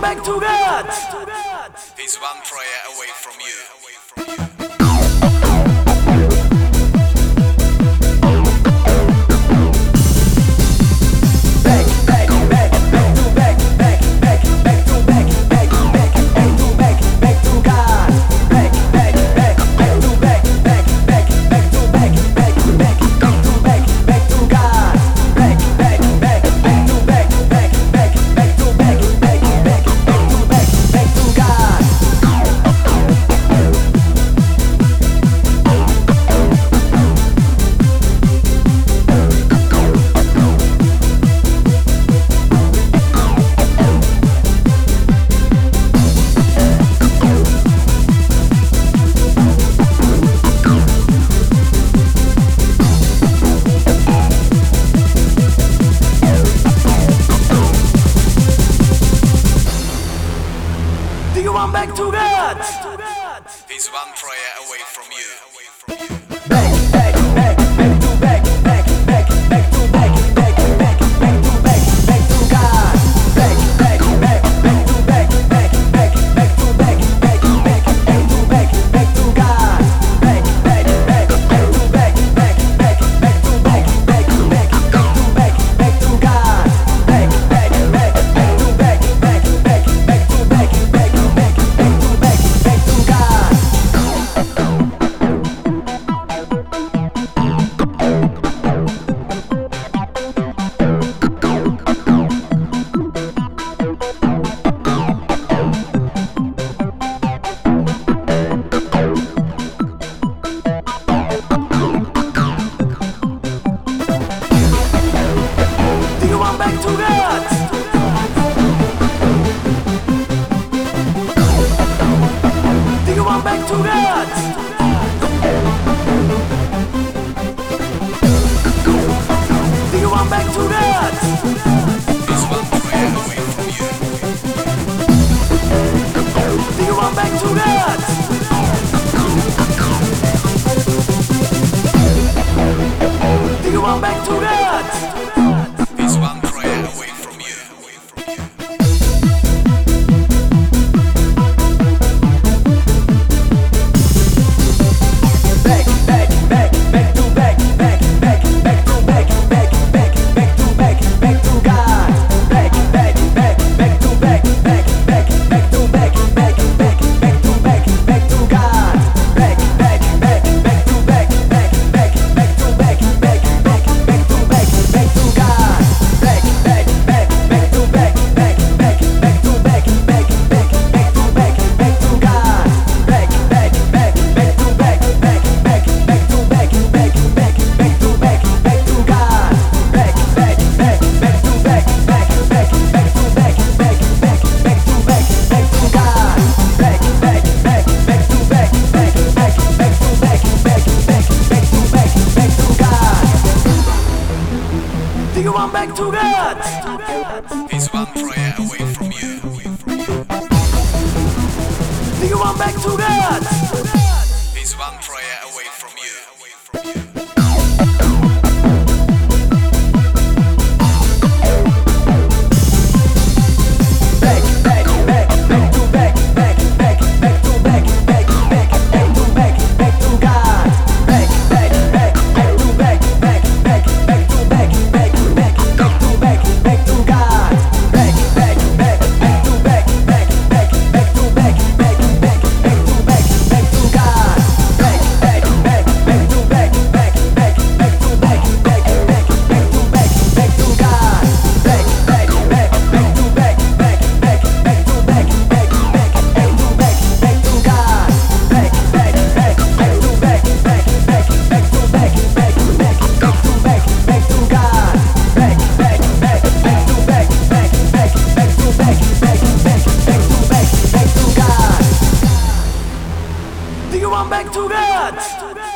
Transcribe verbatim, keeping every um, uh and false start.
back to God? He's one prayer away from you. Do you want back to God? He's one prayer away from you. Back, back, back, back to back, back, back, back to back, back, back, back to back, back to God. Back, back, back, back to back, back, back, back to back, back, back, back to back, back to God. Back, back, back, back to back, back, back, back to back, back, back, back to back, back to God. Back, back, back, back to back, back, back, back to back, back, back, back to back, back to God. Do you want back to God? Do you want back to God? Do you want back to God? He's one prayer away from you. Do you want back to God? Do you want back to God? He's one prayer away from you. Back, back, back, back to back, back, back, back to back, back, back, back to back, back to God. Back, back, back, back to back, back, back, back to back, back, back, back to back, back to God. Back, back, back, back to back, back, back, back to back, back, back, back to back, back to God. Back, back, back, back to back, back, back, back to back, back, back, back to back, back to God. Back, back, back, back to back, back, back, back to back, back, back, back to back, back to God. Back, back, back, back to back, back, back, back to back, back, back, back to back, back to God. Back, back, back, back to back, back, back, back to back, back, back, back to back, back to God. Do you want back to God? He's one prayer away from you. Do you want back to God? He's one prayer away from you. Back, back, back, back to back, back, back, back to back, back, back, back to back, back to God. Back, back, back, back to back, back, back, back to back, back, back, back to back, back to God. Back, back, back, back to back, back, back, back to back, back, back, back to back, back to God. Back, back, back, back to back, back, back, back to back, back, back, back to back, back to God. Back, back, back, back to back, back, back, back to back, back, back, back to back, back to God. Back, back, back, back to back, back, back, back to back, back, back, back to back, back to God. Back, back, back, back to back, back, back, back to back, back, back, back to back, back to God. Do you want back to God?